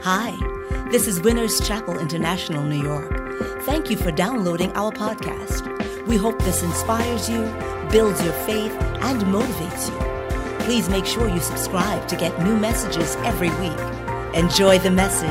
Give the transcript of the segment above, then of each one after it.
Hi, this is Winners Chapel International, New York. Thank you for downloading our podcast. We hope this inspires you, builds your faith, and motivates you. Please make sure you subscribe to get new messages every week. Enjoy the message.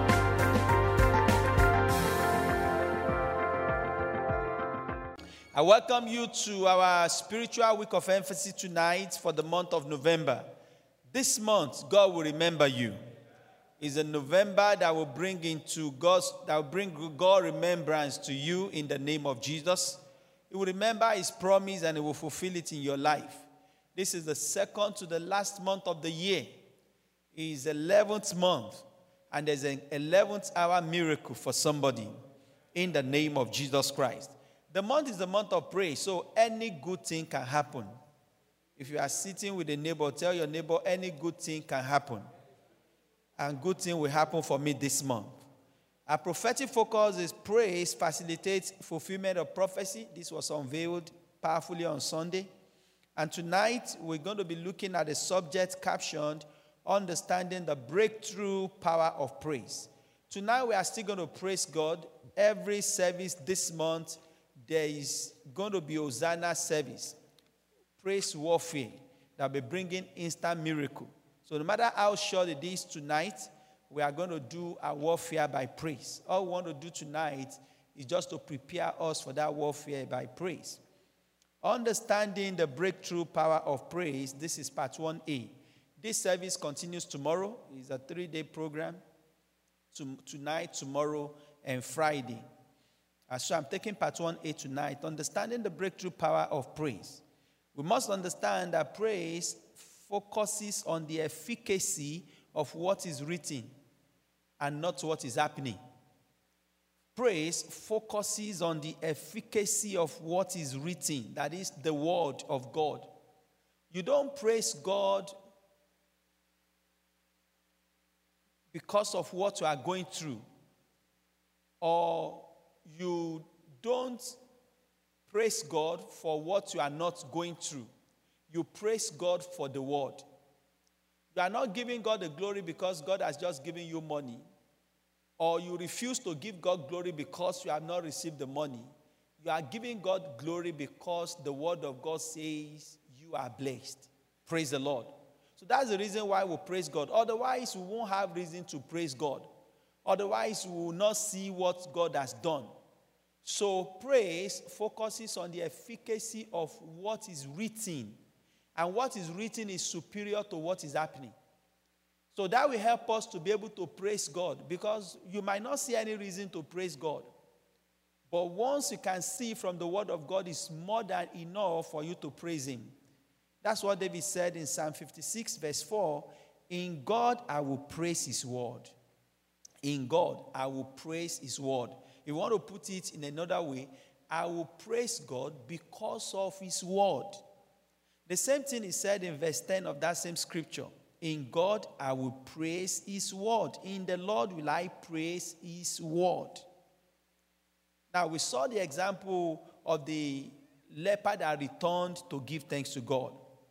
I welcome you to our spiritual week of emphasis tonight for the month of November. This month, God will remember you. It's a November that will bring God remembrance to you in the name of Jesus. He will remember His promise and He will fulfill it in your life. This is the second to the last month of the year. It is the 11th month, and there's an 11th hour miracle for somebody in the name of Jesus Christ. The month is the month of praise, so any good thing can happen. If you are sitting with a neighbor, tell your neighbor any good thing can happen. And good thing will happen for me this month. Our prophetic focus is praise facilitates fulfillment of prophecy. This was unveiled powerfully on Sunday. And tonight we're going to be looking at a subject captioned, Understanding the Breakthrough Power of Praise. Tonight we are still going to praise God. Every service this month, there is going to be Hosanna service. Praise warfare that will be bringing instant miracle. So no matter how short it is tonight, we are going to do a warfare by praise. All we want to do tonight is just to prepare us for that warfare by praise. Understanding the breakthrough power of praise, this is part 1A. This service continues tomorrow. It's a 3-day program. Tonight, tomorrow, and Friday. So I'm taking part 1A tonight. Understanding the breakthrough power of praise. We must understand that praise focuses on the efficacy of what is written and not what is happening. Praise focuses on the efficacy of what is written, that is the word of God. You don't praise God because of what you are going through, or you don't praise God for what you are not going through. You praise God for the word. You are not giving God the glory because God has just given you money. Or you refuse to give God glory because you have not received the money. You are giving God glory because the word of God says you are blessed. Praise the Lord. So that's the reason why we praise God. Otherwise, we won't have reason to praise God. Otherwise, we will not see what God has done. So praise focuses on the efficacy of what is written. And what is written is superior to what is happening. So that will help us to be able to praise God. Because you might not see any reason to praise God. But once you can see from the word of God, it's more than enough for you to praise Him. That's what David said in Psalm 56 verse 4. In God I will praise His word. In God I will praise His word. If you want to put it in another way, I will praise God because of His word. The same thing is said in verse 10 of that same scripture. In God I will praise His word. In the Lord will I praise His word. Now we saw the example of the leper that returned to give thanks to God.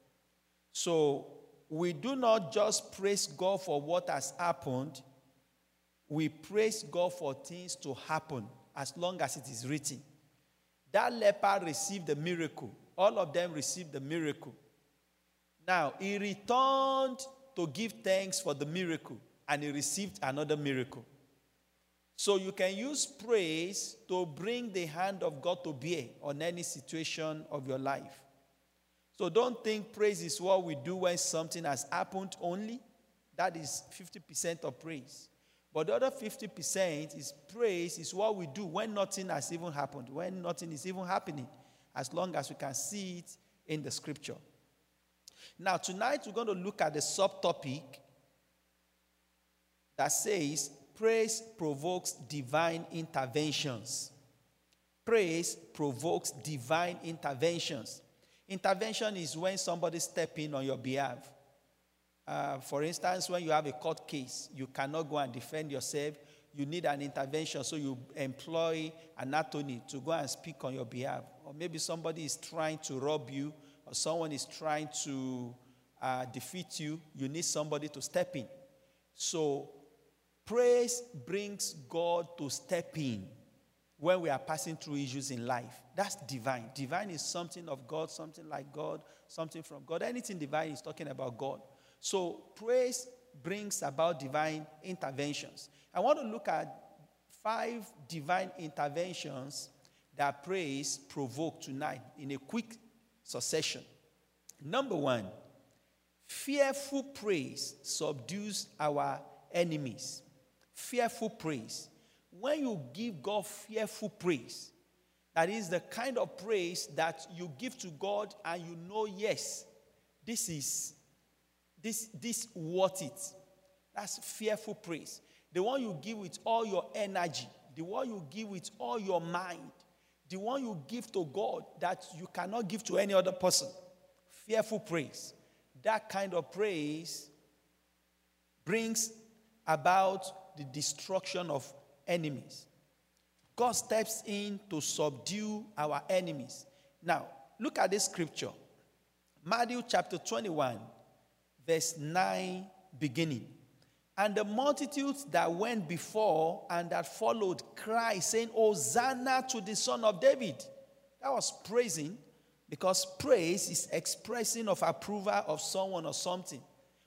So we do not just praise God for what has happened. We praise God for things to happen as long as it is written. That leper received the miracle. All of them received the miracle. Now, he returned to give thanks for the miracle, and he received another miracle. So you can use praise to bring the hand of God to bear on any situation of your life. So don't think praise is what we do when something has happened only. That is 50% of praise. But the other 50% is praise is what we do when nothing has even happened, when nothing is even happening, as long as we can see it in the scripture. Now, tonight we're going to look at the subtopic that says, praise provokes divine interventions. Praise provokes divine interventions. Intervention is when somebody steps in on your behalf. For instance, when you have a court case, you cannot go and defend yourself. You need an intervention, so you employ an attorney to go and speak on your behalf. Or maybe somebody is trying to rob you, or someone is trying to defeat you. You need somebody to step in. So Praise brings God to step in when we are passing through issues in life. That's divine. Divine is something of God, something like God, something from God. Anything divine is talking about God. So praise brings about divine interventions. I want to look at 5 divine interventions that praise provoked tonight in a quick succession. Number 1, fearful praise subdues our enemies. Fearful praise. When you give God fearful praise, that is the kind of praise that you give to God and you know, yes, this worth it. That's fearful praise. The one you give with all your energy, the one you give with all your mind, the one you give to God that you cannot give to any other person. Fearful praise. That kind of praise brings about the destruction of enemies. God steps in to subdue our enemies. Now, look at this scripture. Matthew chapter 21, verse 9 beginning. And the multitudes that went before and that followed cried, saying, Hosanna to the Son of David. That was praising, because praise is expressing of approval of someone or something.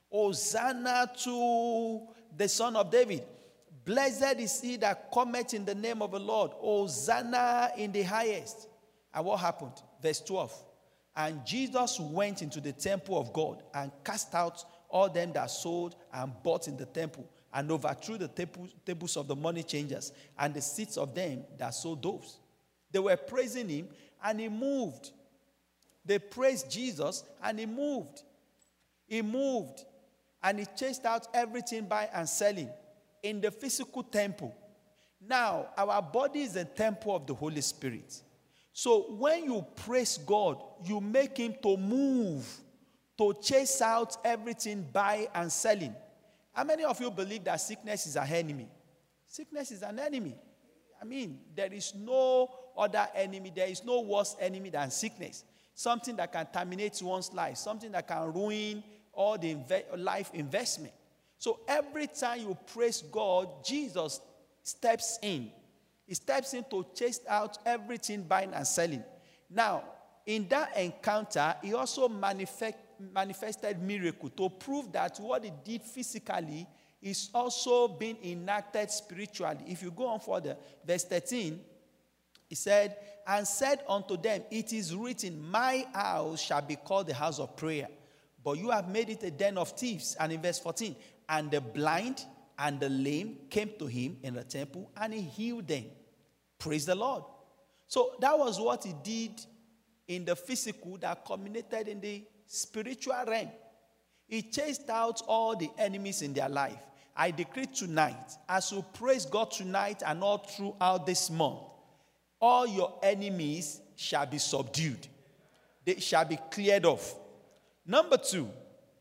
Hosanna to the Son of David. Blessed is he that cometh in the name of the Lord. Hosanna in the highest. And what happened? Verse 12. And Jesus went into the temple of God and cast out all them that sold and bought in the temple, and overthrew the tables of the money changers and the seats of them that sold doves. They were praising him, and he moved. They praised Jesus, and he moved. He moved, and he chased out everything buying and selling in the physical temple. Now, our body is a temple of the Holy Spirit. So when you praise God, you make him to move, to chase out everything buying and selling. How many of you believe that sickness is an enemy? Sickness is an enemy. I mean, there is no other enemy. There is no worse enemy than sickness. Something that can terminate one's life. Something that can ruin all the life investment. So every time you praise God, Jesus steps in. He steps in to chase out everything buying and selling. Now, in that encounter, he also manifested miracle to prove that what he did physically is also being enacted spiritually. If you go on further, verse 13, he said, and said unto them, it is written, my house shall be called the house of prayer, but you have made it a den of thieves. And in verse 14, and the blind and the lame came to him in the temple, and he healed them. Praise the Lord. So that was what he did in the physical that culminated in the spiritual realm. He chased out all the enemies in their life. I decree tonight, as you praise God tonight and all throughout this month, all your enemies shall be subdued. They shall be cleared off. Number 2,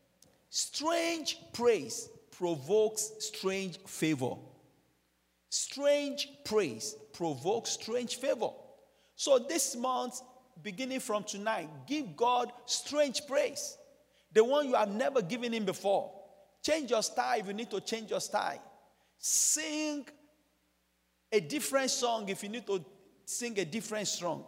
strange praise provokes strange favor. Strange praise provokes strange favor. So this month, beginning from tonight, give God strange praise. The one you have never given him before. Change your style if you need to change your style. Sing a different song if you need to sing a different song.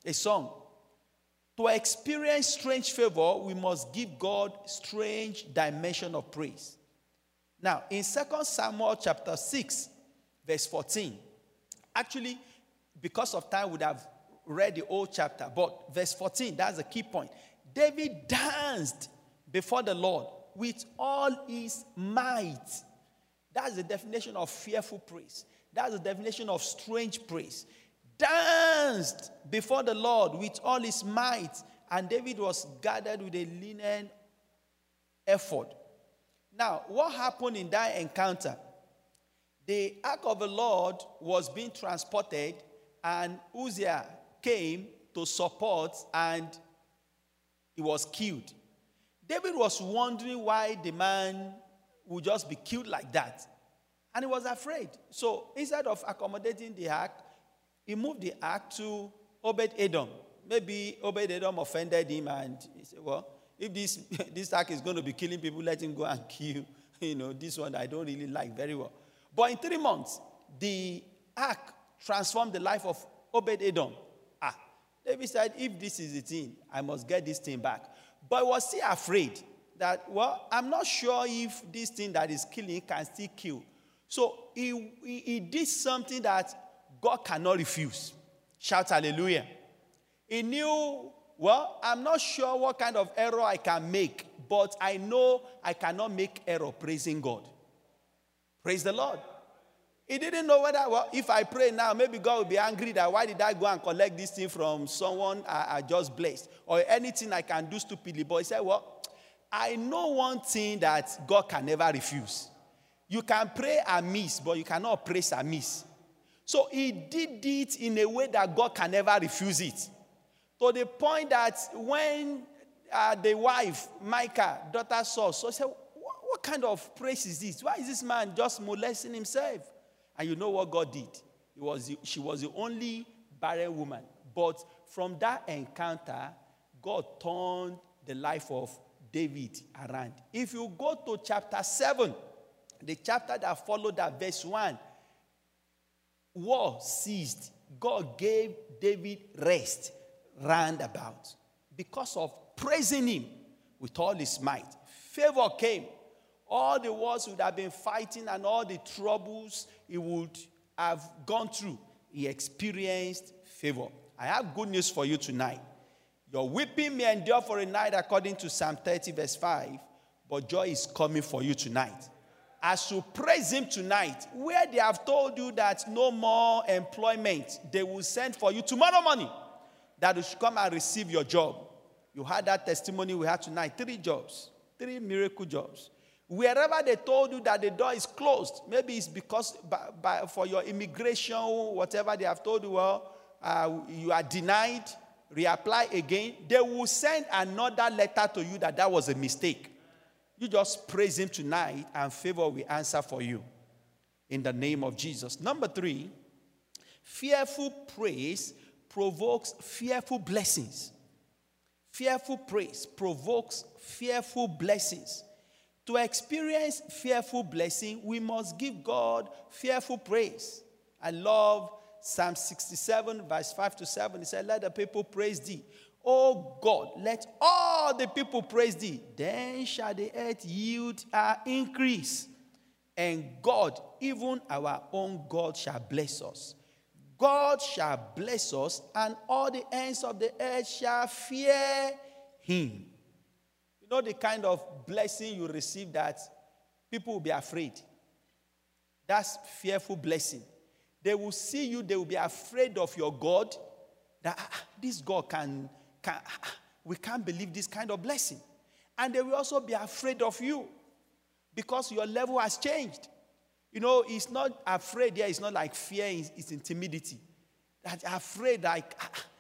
To experience strange favor, we must give God strange dimension of praise. Now, in 2 Samuel chapter 6, verse 14, actually, because of time, we would have read the whole chapter, but verse 14, that's the key point. David danced before the Lord with all his might. That's the definition of fearful praise. That's the definition of strange praise. Danced before the Lord with all his might, and David was gathered with a linen ephod. Now, what happened in that encounter? The ark of the Lord was being transported, and Uzziah came to support, and he was killed. David was wondering why the man would just be killed like that. And he was afraid. So instead of accommodating the ark, he moved the ark to Obed-Edom. Maybe Obed-Edom offended him, and he said, well, if this ark is going to be killing people, let him go and kill, this one I don't really like very well. But in 3 months, the ark transformed the life of Obed-Edom. David said, if this is the thing, I must get this thing back. But he was still afraid that, well, I'm not sure if this thing that is killing can still kill. So he did something that God cannot refuse. Shout hallelujah. He knew, well, I'm not sure what kind of error I can make, but I know I cannot make error praising God. Praise the Lord. He didn't know whether, well, if I pray now, maybe God will be angry that why did I go and collect this thing from someone I just blessed, or anything I can do stupidly. But he said, well, I know one thing that God can never refuse. You can pray amiss, but you cannot praise amiss. So he did it in a way that God can never refuse it. To the point that when the wife, Micah, daughter saw, so said, what kind of praise is this? Why is this man just molesting himself? And you know what God did? She was the only barren woman. But from that encounter, God turned the life of David around. If you go to chapter 7, the chapter that followed that, verse 1, war ceased. God gave David rest round about because of praising him with all his might. Favor came. All the wars would have been fighting and all the troubles he would have gone through, he experienced favor. I have good news for you tonight. Your weeping may endure for a night according to Psalm 30 verse 5, but joy is coming for you tonight. As you praise him tonight, where they have told you that no more employment, they will send for you tomorrow morning that you should come and receive your job. You had that testimony we had tonight, 3 jobs, 3 miracle jobs. Wherever they told you that the door is closed, maybe it's because for your immigration, whatever they have told you, well, you are denied, reapply again, they will send another letter to you that was a mistake. You just praise him tonight and favor will answer for you. In the name of Jesus. Number 3, fearful praise provokes fearful blessings. Fearful praise provokes fearful blessings. To experience fearful blessing, we must give God fearful praise. I love Psalm 67, verse 5-7. It said, let the people praise thee. O God, let all the people praise thee. Then shall the earth yield her increase. And God, even our own God, shall bless us. God shall bless us, and all the ends of the earth shall fear him. You know the kind of blessing you receive that people will be afraid. That's fearful blessing. They will see you, they will be afraid of your God. That this God we can't believe this kind of blessing. And they will also be afraid of you because your level has changed. You know, it's not afraid there, it's not like fear, it's timidity. That you're afraid like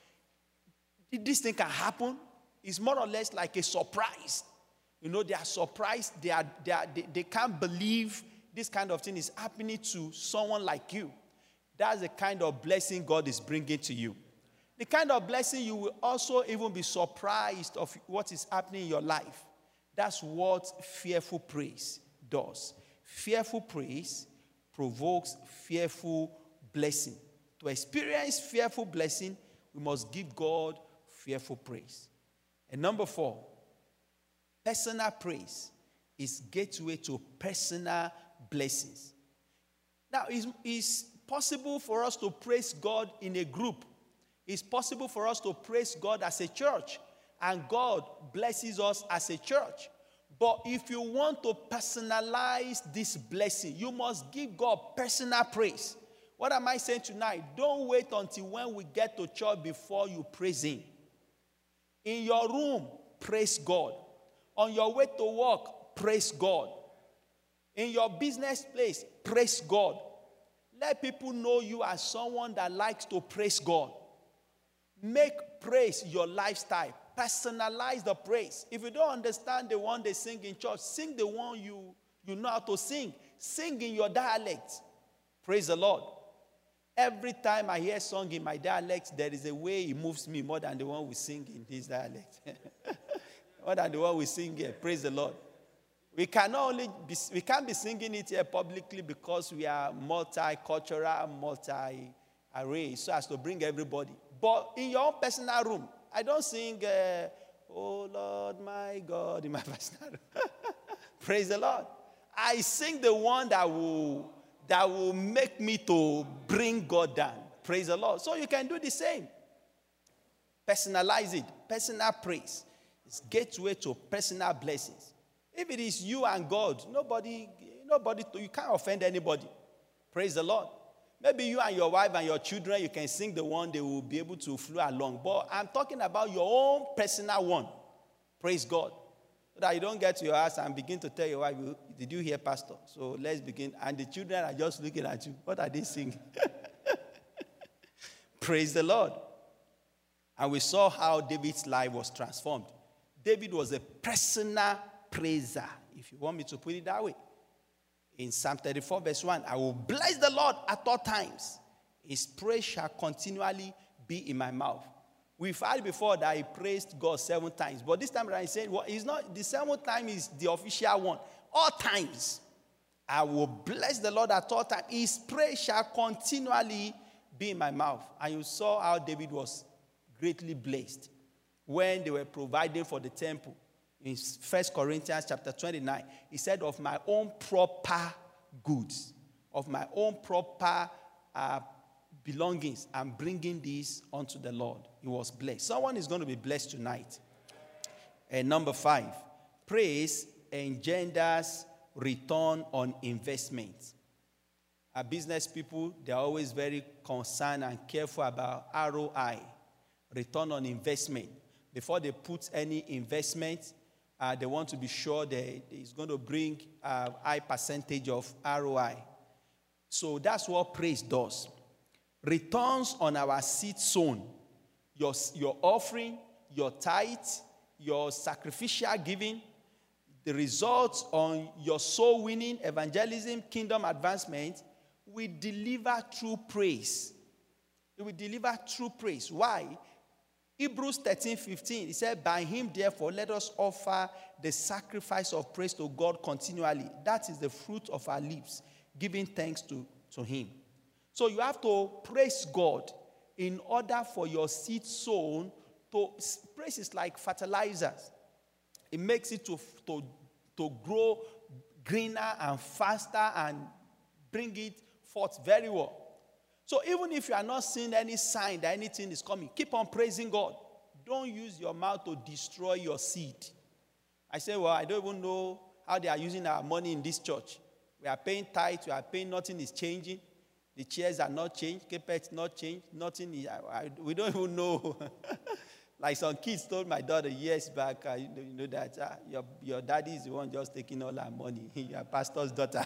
this thing can happen. It's more or less like a surprise. You know, they are surprised. They can't believe this kind of thing is happening to someone like you. That's the kind of blessing God is bringing to you. The kind of blessing you will also even be surprised of what is happening in your life. That's what fearful praise does. Fearful praise provokes fearful blessing. To experience fearful blessing, we must give God fearful praise. And number 4, personal praise is gateway to personal blessings. Now, it's possible for us to praise God in a group. It's possible for us to praise God as a church, and God blesses us as a church. But if you want to personalize this blessing, you must give God personal praise. What am I saying tonight? Don't wait until when we get to church before you praise him. In your room, praise God. On your way to work, praise God. In your business place, praise God. Let people know you as someone that likes to praise God. Make praise your lifestyle. Personalize the praise. If you don't understand the one they sing in church, sing the one you know how to sing. Sing in your dialect. Praise the Lord. Every time I hear a song in my dialect, there is a way it moves me more than the one we sing in his dialect. More than the one we sing here. Praise the Lord. We can't be singing it here publicly because we are multicultural, multi-array, so as to bring everybody. But in your own personal room, I don't sing, oh Lord my God, in my personal room. Praise the Lord. I sing the one that will make me to bring God down. Praise the Lord. So you can do the same. Personalize it. Personal praise. It's gateway to personal blessings. If it is you and God, nobody, you can't offend anybody. Praise the Lord. Maybe you and your wife and your children, you can sing the one, they will be able to flow along. But I'm talking about your own personal one. Praise God. So that you don't get to your house and begin to tell your wife, did you hear Pastor? So let's begin. And the children are just looking at you. What are they singing? Praise the Lord. And we saw how David's life was transformed. David was a personal praiser, if you want me to put it that way. In Psalm 34 verse 1, I will bless the Lord at all times. His praise shall continually be in my mouth. We've heard before that he praised God 7 times. But this time around, he said, well, it's not, the 7th time is the official one. All times. I will bless the Lord at all times. His praise shall continually be in my mouth. And you saw how David was greatly blessed when they were providing for the temple. In 1 Corinthians chapter 29, he said, of my own proper goods, of my own proper belongings, I'm bringing these unto the Lord. He was blessed. Someone is going to be blessed tonight. And number 5, praise engenders return on investment. Our business people, they're always very concerned and careful about ROI, return on investment. Before they put any investment, they want to be sure that it's going to bring a high percentage of ROI. So that's what praise does. Returns on our seed sown, your offering, your tithe, your sacrificial giving, the results on your soul winning, evangelism, kingdom advancement, we deliver true praise. It will deliver true praise. Why? Hebrews 13:15, it said, by him, therefore, let us offer the sacrifice of praise to God continually. That is the fruit of our lips, giving thanks to him. So you have to praise God in order for your seed sown to, praise is like fertilizers. It makes it to grow greener and faster and bring it forth very well. So even if you are not seeing any sign that anything is coming, keep on praising God. Don't use your mouth to destroy your seed. I say, well, I don't even know how they are using our money in this church. We are paying tithe, we are paying, nothing is changing. The chairs are not changed, carpets not changed, nothing is, we don't even know. Like some kids told my daughter years back, you know that your daddy is the one just taking all our money. Your pastor's daughter.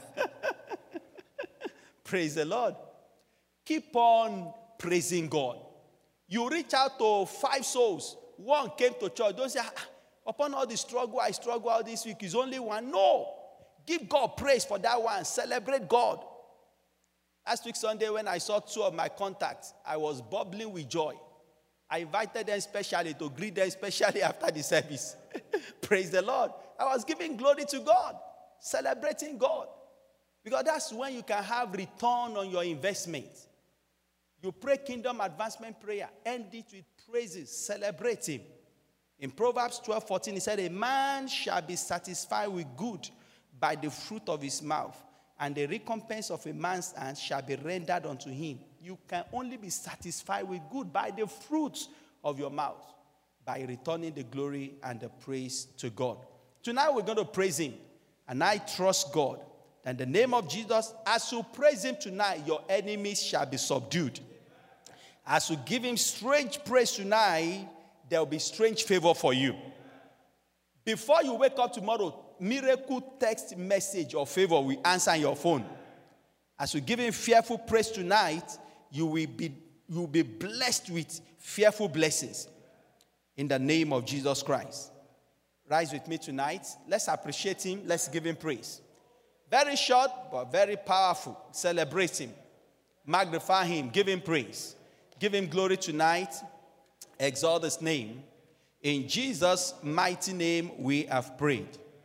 Praise the Lord. Keep on praising God. You reach out to 5 souls. 1 came to church. Don't say, upon all the struggle, I struggle all this week. It's only 1. No. Give God praise for that one. Celebrate God. Last week Sunday when I saw 2 of my contacts, I was bubbling with joy. I invited them specially to greet them specially after the service. Praise the Lord. I was giving glory to God. Celebrating God. Because that's when you can have return on your investment. You pray kingdom advancement prayer. End it with praises. Celebrate him. In Proverbs 12:14, he said, a man shall be satisfied with good by the fruit of his mouth, and the recompense of a man's hand shall be rendered unto him. You can only be satisfied with good by the fruits of your mouth, by returning the glory and the praise to God. Tonight we're going to praise him. And I trust God that in the name of Jesus, as you praise him tonight, your enemies shall be subdued. As you give him strange praise tonight, there will be strange favor for you. Before you wake up tomorrow, miracle text message of favor will answer on your phone. As you give him fearful praise tonight, you will be blessed with fearful blessings. In the name of Jesus Christ. Rise with me tonight. Let's appreciate him. Let's give him praise. Very short, but very powerful. Celebrate him. Magnify him. Give him praise. Give him glory tonight. Exalt his name. In Jesus' mighty name we have prayed.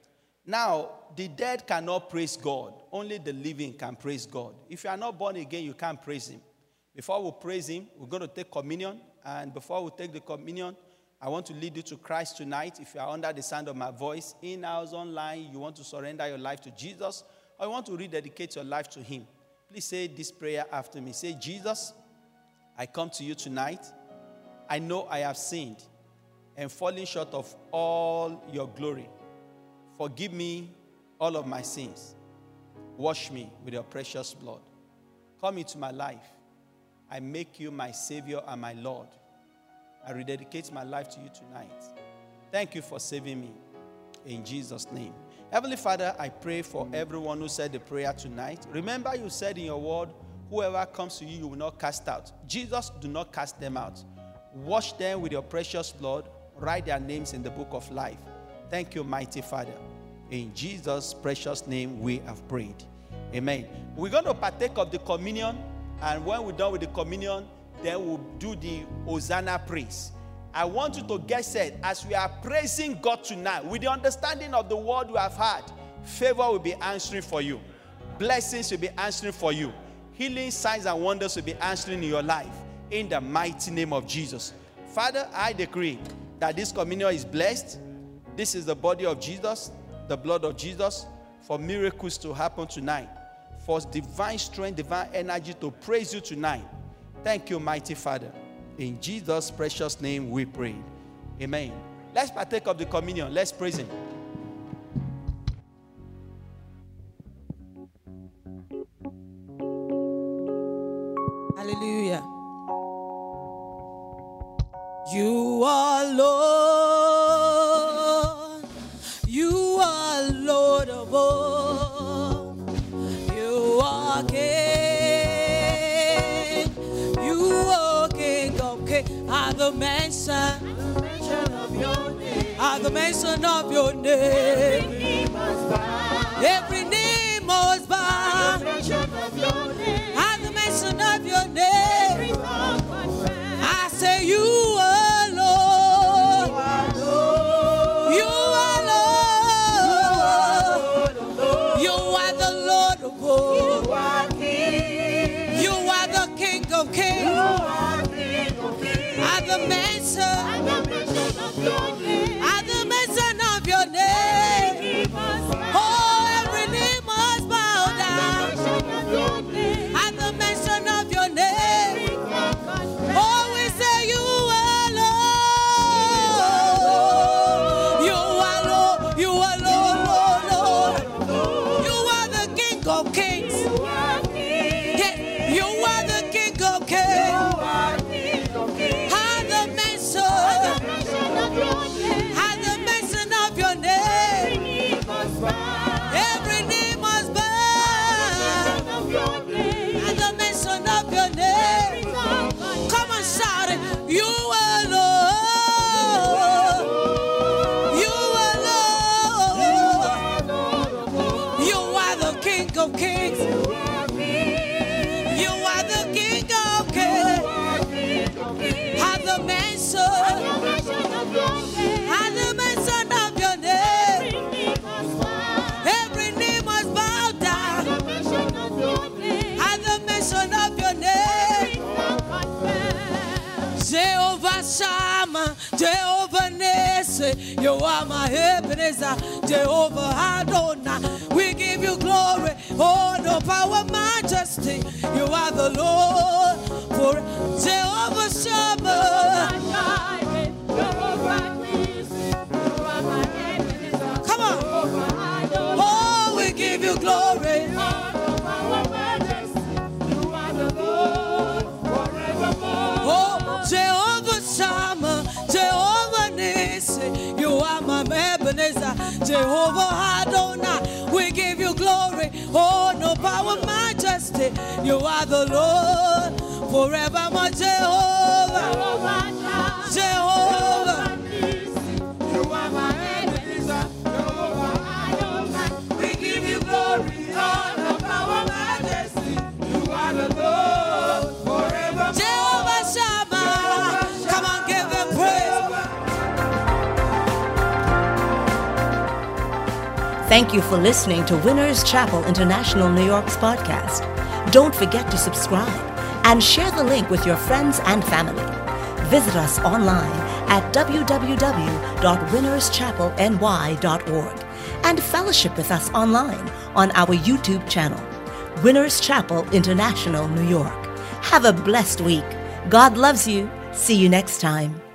Now, the dead cannot praise God. Only the living can praise God. If you are not born again, you can't praise him. Before we praise him, we're going to take communion. And before we take the communion, I want to lead you to Christ tonight. If you are under the sound of my voice, in-house, online, you want to surrender your life to Jesus, or you want to rededicate your life to him, please say this prayer after me. Say, Jesus, I come to you tonight. I know I have sinned and fallen short of all your glory. Forgive me all of my sins. Wash me with your precious blood. Come into my life. I make you my Savior and my Lord. I rededicate my life to you tonight. Thank you for saving me. In Jesus' name. Heavenly Father, I pray for everyone who said the prayer tonight. Remember, you said in your word, whoever comes to you, you will not cast out. Jesus, do not cast them out. Wash them with your precious blood. Write their names in the book of life. Thank you, mighty Father. In Jesus' precious name we have prayed. Amen. We're going to partake of the communion. And when we're done with the communion, then we'll do the Hosanna praise. I want you to get set as we are praising God tonight with the understanding of the word we have heard. Favor will be answering for you. Blessings will be answering for you. Healing, signs, and wonders will be answering in your life. In the mighty name of Jesus. Father, I decree that this communion is blessed. This is the body of Jesus, the blood of Jesus, for miracles to happen tonight. For divine strength, divine energy to praise you tonight. Thank you, mighty Father. In Jesus' precious name we pray. Amen. Let's partake of the communion. Let's praise him. Hallelujah. You are Lord. You are Lord of all. You are King. You are King of kings. At the mention of your name. At the mention of your name. Every knee must bow. At the mention of your name. At the mention of your name. I say you are Lord. You are Lord. You are the Lord of all. You are the King of kings. At the mention of your name. At the mention of your name. Oh, every knee must bow down. At the mention of your name. Oh, we say you are Lord. You are Lord. You are Lord, Lord, Lord. You are the King of kings. You are the King of kings. At the mention of your name. Every knee must bow. At the mention of your name. Come on, shout it. You are Lord. You are Lord. You are the King of kings. You are the King of kings. At the mention of your name. Every knee must bow down. At the mention of your name. Jehovah Shammah, Jehovah Nissi, you are my Ebenezer, Jehovah Adonai. We give you glory, honor, power, majesty. You are the Lord for Jehovah Shammah. Come on. Oh, we give you glory. Oh, Jehovah Shammah, Jehovah Nissi, you are my Ebenezer, Jehovah Adonai. We give you glory, honor, power, majesty. You are the Lord forevermore, Jehovah. Jehovah. You are my Ebenezer, Jehovah Adonai. We give you glory, honor, power, majesty. You are the Lord forevermore. Jehovah Shammah. Come on, give him praise. Thank you for listening to Winners Chapel International New York's podcast. Don't forget to subscribe and share the link with your friends and family. Visit us online at www.winnerschapelny.org and fellowship with us online on our YouTube channel, Winners Chapel International New York. Have a blessed week. God loves you. See you next time.